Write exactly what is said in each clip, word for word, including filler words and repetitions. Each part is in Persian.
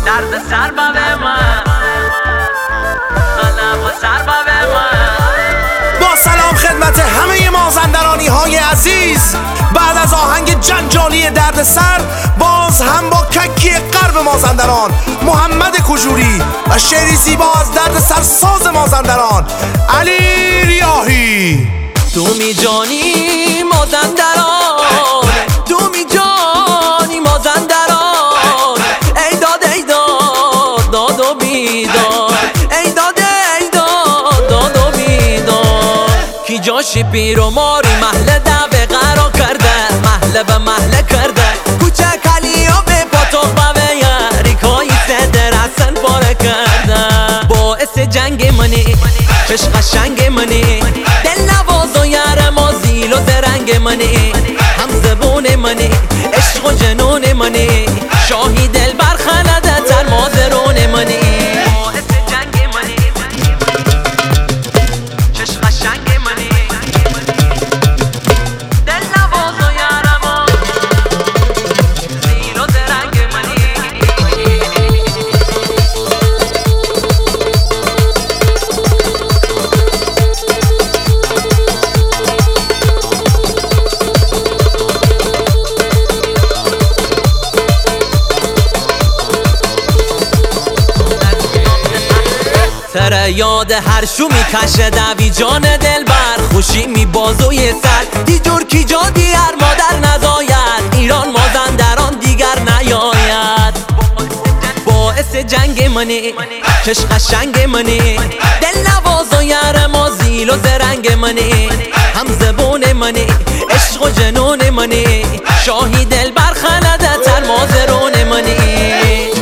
درد سر با به من غلب و سر با به من. با سلام خدمت همه مازندرانی های عزیز، بعد از آهنگ جنجالی درد سر باز هم با ککی غرب مازندران محمد کجوری و شعری زیبا از درد سر ساز مازندران علی ریاحی. تو می جانی مازندران، تو می جانی مازندران، ای داد ای داد داد و بیداد، ای داد ای داد داد و بیداد. کی جاشی پیر و ماری محله دعوه قرار کرده، محله به محله کرده، کوچک علی و به پاتوق به یاریکای صدر حسن پاره کرده. باعث جنگ منی چش قشنگ منی، دل نواز و یار ما زیل و زرنگ منی، هم زبون منی عشق و جنون منی، شاهی دل برخلده تر مازرون منی. باعث جنگ منی چش قشنگ منی، دل نواز و یار ما زیل و زرنگ منی. سر یاد هر شو می کشه دوی جان دل بر خوشی می بازوی سر دیجور کی جا دیگر مادر نزاید، ایران مازندران دیگر نیاید. باعث جنگ منی چش قشنگ منی، دل نواز و یار ما زیل و زرنگ منی، هم زبون منی عشق و جنون منی، شاهی دل برخلده تر مازرون منی.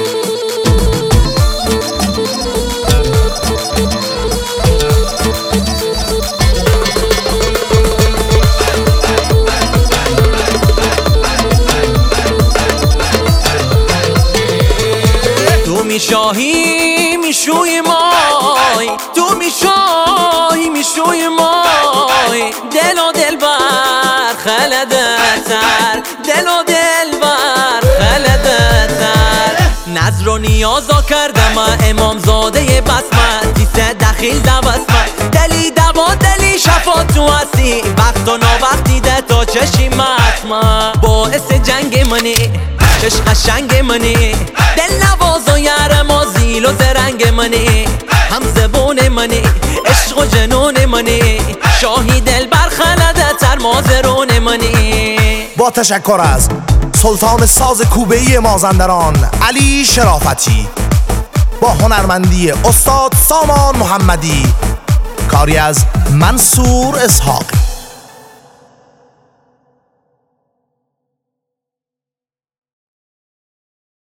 می شاهی می شوی مای، تو می شاهی می شوی مای، دل و دل بر خلده تر، دل و دل بر خلده تر. نظر و نیازا کردم امام زاده بسمت، دیسه دخیل دوسمت، دلی دوا دلی شفا تو هستی، وقت و ناوقتی ده تا چشی مطمع. باعث جنگ منی چش قشنگ منی، دل نواز و یار ما زیل و زرنگ منی، هم زبون منی عشق و جنون منی، شاهی دل برخلده تر مازرون منی. با تشکر از سلطان ساز کوبه‌ای مازندران علی شرافتی، با هنرمندی استاد سامان محمدی، کاری از منصور اسحاقی.